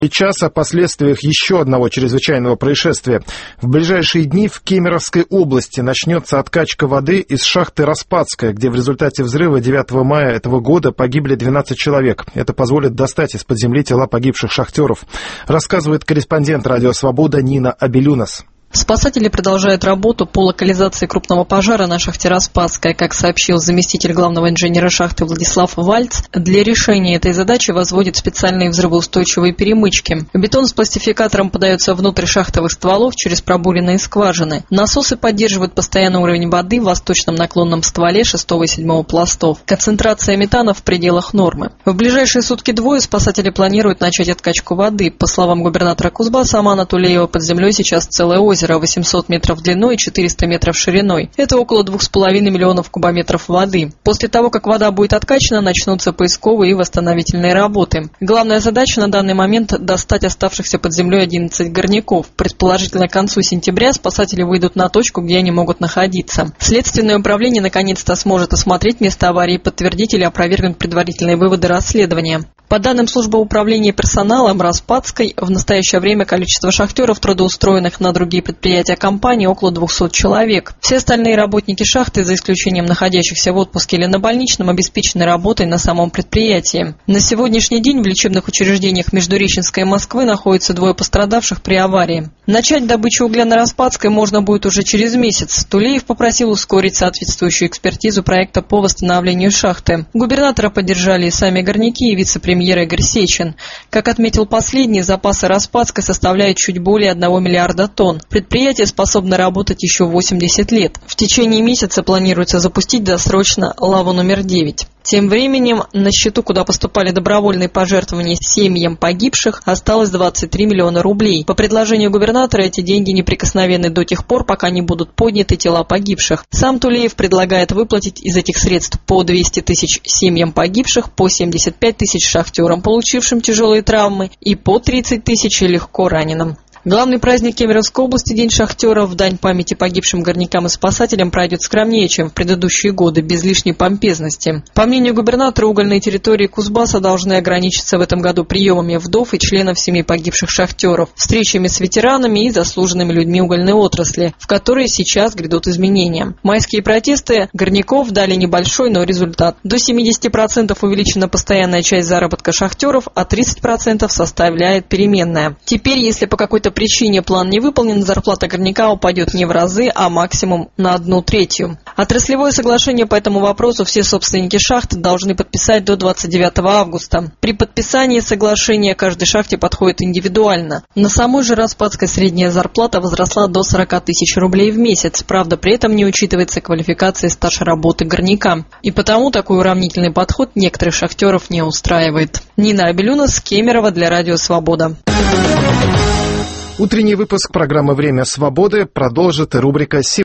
Сейчас о последствиях еще одного чрезвычайного происшествия. В ближайшие дни в Кемеровской области начнется откачка воды из шахты «Распадская», где в результате взрыва 9 мая этого года погибли 12 человек. Это позволит достать из-под земли тела погибших шахтеров. Рассказывает корреспондент «Радио Свобода» Нина Абелюнас. Спасатели продолжают работу по локализации крупного пожара на шахте «Распадская». Как сообщил заместитель главного инженера шахты Владислав Вальц, для решения этой задачи возводят специальные взрывоустойчивые перемычки. Бетон с пластификатором подается внутрь шахтовых стволов через пробуренные скважины. Насосы поддерживают постоянный уровень воды в восточном наклонном стволе 6 и 7 пластов. Концентрация метана в пределах нормы. В ближайшие сутки-двое спасатели планируют начать откачку воды. По словам губернатора Кузбасса Амана Тулеева, под землей сейчас целое озеро 800 метров длиной и 400 метров шириной. Это около 2,5 миллионов кубометров воды. После того, как вода будет откачана, начнутся поисковые и восстановительные работы. Главная задача на данный момент – достать оставшихся под землей 11 горняков. Предположительно, к концу сентября спасатели выйдут на точку, где они могут находиться. Следственное управление наконец-то сможет осмотреть место аварии, подтвердить или опровергнуть предварительные выводы расследования. По данным службы управления персоналом Распадской, в настоящее время количество шахтеров, трудоустроенных на другие предприятия компании, около 200 человек. Все остальные работники шахты, за исключением находящихся в отпуске или на больничном, обеспечены работой на самом предприятии. На сегодняшний день в лечебных учреждениях Междуреченской и Москвы находятся 2 пострадавших при аварии. Начать добычу угля на Распадской можно будет уже через месяц. Тулеев попросил ускорить соответствующую экспертизу проекта по восстановлению шахты. Губернатора поддержали и сами горняки, и вице-премьер Игорь Сечин. Как отметил последний, запасы Распадской составляют чуть более 1 миллиарда тонн. Предприятие способно работать еще 80 лет. В течение месяца планируется запустить досрочно лаву номер 9. Тем временем на счету, куда поступали добровольные пожертвования семьям погибших, осталось 23 миллиона рублей. По предложению губернатора эти деньги неприкосновенны до тех пор, пока не будут подняты тела погибших. Сам Тулеев предлагает выплатить из этих средств по 200 тысяч семьям погибших, по 75 тысяч шахтерам, получившим тяжелые травмы, и по 30 тысяч легко раненым. Главный праздник Кемеровской области, День шахтеров, в дань памяти погибшим горнякам и спасателям, пройдет скромнее, чем в предыдущие годы, без лишней помпезности. По мнению губернатора, угольные территории Кузбасса должны ограничиться в этом году приемами вдов и членов семей погибших шахтеров, встречами с ветеранами и заслуженными людьми угольной отрасли, в которые сейчас грядут изменения. Майские протесты горняков дали небольшой, но результат. До 70% увеличена постоянная часть заработка шахтеров, а 30% составляет переменная. Теперь, если по какой-то причине план не выполнен, зарплата горняка упадет не в разы, а максимум на 1/3. Отраслевое соглашение по этому вопросу все собственники шахт должны подписать до 29 августа. При подписании соглашения каждой шахте подходит индивидуально. На самой же Распадской средняя зарплата возросла до 40 тысяч рублей в месяц. Правда, при этом не учитывается квалификация и стаж работы горняка. И потому такой уравнительный подход некоторых шахтеров не устраивает. Нина Абелюнас, Кемерово, для Радио Свобода. Утренний выпуск программы «Время свободы» продолжит рубрика